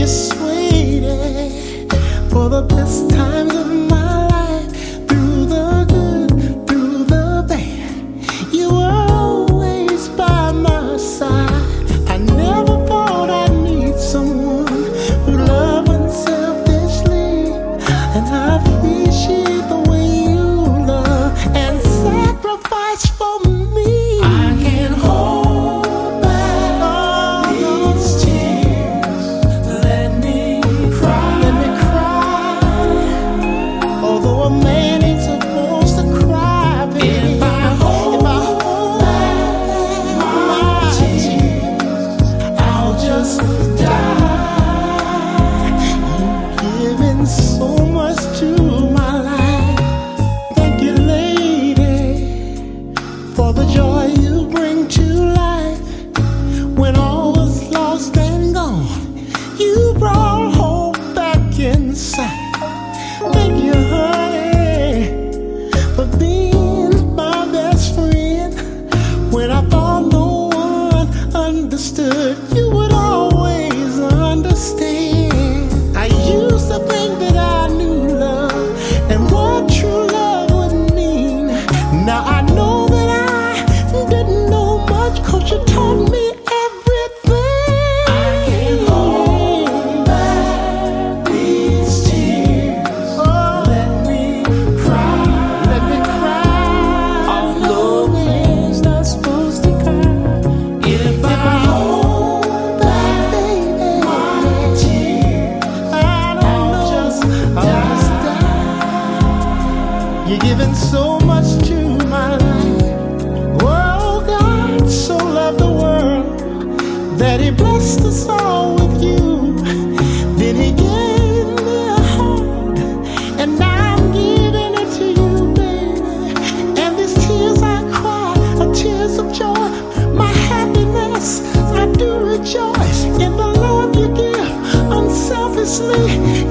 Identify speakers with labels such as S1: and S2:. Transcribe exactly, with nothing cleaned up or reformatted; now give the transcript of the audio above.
S1: just waited for the best times of my life. Through the good, through the bad, you were always by my side. I never thought I'd meet someone who loved unselfishly, and I appreciate the way you love and sacrifice for me. I can't hold back all these tears. Let me cry, let me cry. Although a man ain't supposed to cry, baby. If I hold, if I hold back my tears, I'll just die. You've given so much to my life. Thank you, lady, for the joy you bring to life. When all was lost and gone, you brought hope back inside. Thank you, honey, for being my best friend. When I thought no one understood, you would always understand. I used to think that I knew love and what true love would mean. Now I know that I didn't know much, 'cause you taught me everything. I can't hold back these tears. Oh, let me cry, let me cry. Although man's not supposed to cry. If I hold back, baby, my tears, I don't know, just, I'll just die. You're giving so much to my life. Oh, God so loved the world that He blessed us all with you. Then He gave me a heart, and now I'm giving it to you, baby. And these tears I cry are tears of joy. My happiness, I do rejoice in the love you give unselfishly.